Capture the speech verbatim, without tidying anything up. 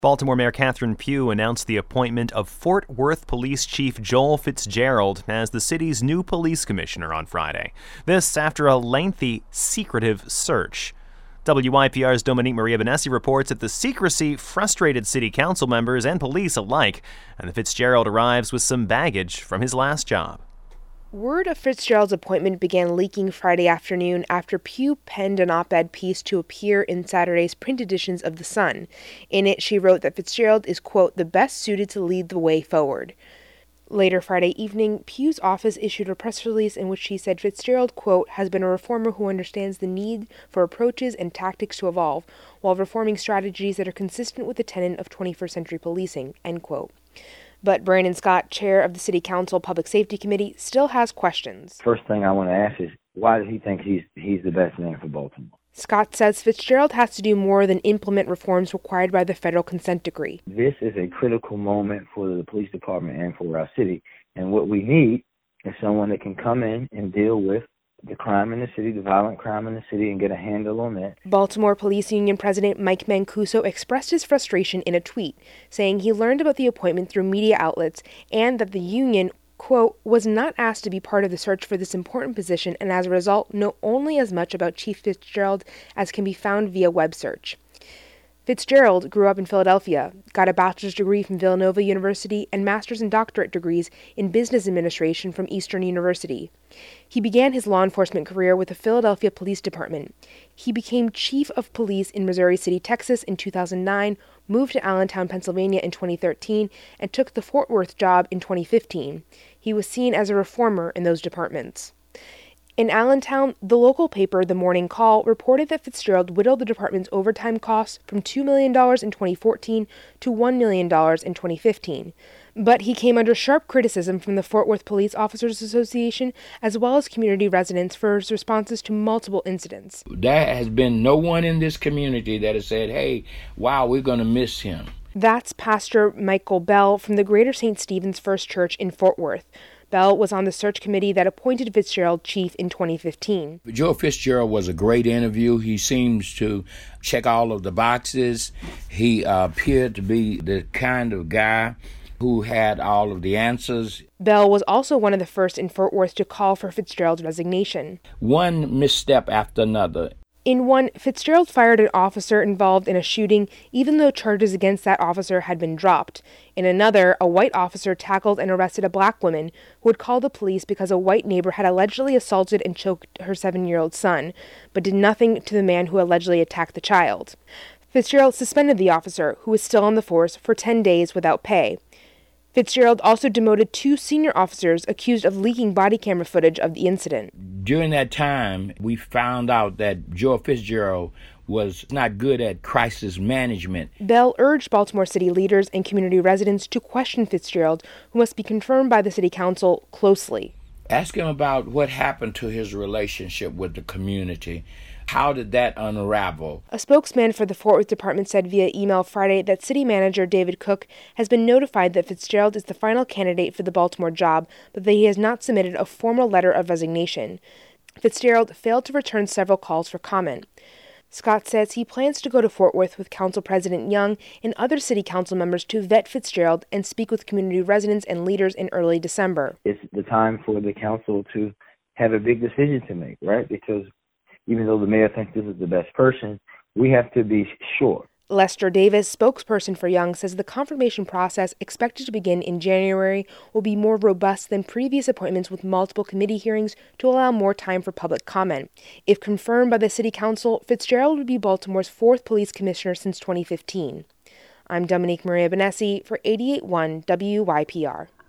Baltimore Mayor Catherine Pugh announced the appointment of Fort Worth Police Chief Joel Fitzgerald as the city's new police commissioner on Friday. This after a lengthy, secretive search. W I P R's Dominique Maria Benessi reports that the secrecy frustrated city council members and police alike, and the Fitzgerald arrives with some baggage from his last job. Word of Fitzgerald's appointment began leaking Friday afternoon after Pugh penned an op-ed piece to appear in Saturday's print editions of The Sun. In it, she wrote that Fitzgerald is, quote, the best suited to lead the way forward. Later Friday evening, Pugh's office issued a press release in which she said Fitzgerald, quote, has been a reformer who understands the need for approaches and tactics to evolve, while reforming strategies that are consistent with the tenet of twenty-first century policing, end quote. But Brandon Scott, chair of the City Council Public Safety Committee, still has questions. First thing I want to ask is, why does he think he's he's the best man for Baltimore? Scott says Fitzgerald has to do more than implement reforms required by the federal consent decree. This is a critical moment for the police department and for our city. And what we need is someone that can come in and deal with the crime in the city, the violent crime in the city, and get a handle on that. Baltimore Police Union President Mike Mancuso expressed his frustration in a tweet, saying he learned about the appointment through media outlets and that the union, quote, was not asked to be part of the search for this important position and as a result know only as much about Chief Fitzgerald as can be found via web search. Fitzgerald grew up in Philadelphia, got a bachelor's degree from Villanova University and master's and doctorate degrees in business administration from Eastern University. He began his law enforcement career with the Philadelphia Police Department. He became chief of police in Missouri City, Texas in two thousand nine, moved to Allentown, Pennsylvania in twenty thirteen, and took the Fort Worth job in twenty fifteen. He was seen as a reformer in those departments. In Allentown, the local paper, The Morning Call, reported that Fitzgerald whittled the department's overtime costs from two million dollars in twenty fourteen to one million dollars in twenty fifteen. But he came under sharp criticism from the Fort Worth Police Officers Association as well as community residents for his responses to multiple incidents. There has been no one in this community that has said, hey, wow, we're going to miss him. That's Pastor Michael Bell from the Greater Saint Stephen's First Church in Fort Worth. Bell was on the search committee that appointed Fitzgerald chief in twenty fifteen. Joe Fitzgerald was a great interview. He seems to check all of the boxes. He uh, appeared to be the kind of guy who had all of the answers. Bell was also one of the first in Fort Worth to call for Fitzgerald's resignation. One misstep after another. In one, Fitzgerald fired an officer involved in a shooting, even though charges against that officer had been dropped. In another, a white officer tackled and arrested a black woman who had called the police because a white neighbor had allegedly assaulted and choked her seven-year-old son, but did nothing to the man who allegedly attacked the child. Fitzgerald suspended the officer, who was still on the force, for ten days without pay. Fitzgerald also demoted two senior officers accused of leaking body camera footage of the incident. During that time, we found out that Joe Fitzgerald was not good at crisis management. Bell urged Baltimore City leaders and community residents to question Fitzgerald, who must be confirmed by the City Council, closely. Ask him about what happened to his relationship with the community. How did that unravel? A spokesman for the Fort Worth Department said via email Friday that City Manager David Cook has been notified that Fitzgerald is the final candidate for the Baltimore job, but that he has not submitted a formal letter of resignation. Fitzgerald failed to return several calls for comment. Scott says he plans to go to Fort Worth with Council President Young and other City Council members to vet Fitzgerald and speak with community residents and leaders in early December. It's the time for the council to have a big decision to make, right? Because even though the mayor thinks this is the best person, we have to be sure. Lester Davis, spokesperson for Young, says the confirmation process, expected to begin in January, will be more robust than previous appointments with multiple committee hearings to allow more time for public comment. If confirmed by the City Council, Fitzgerald would be Baltimore's fourth police commissioner since twenty fifteen. I'm Dominique Maria Benessi for eighty-eight point one W Y P R.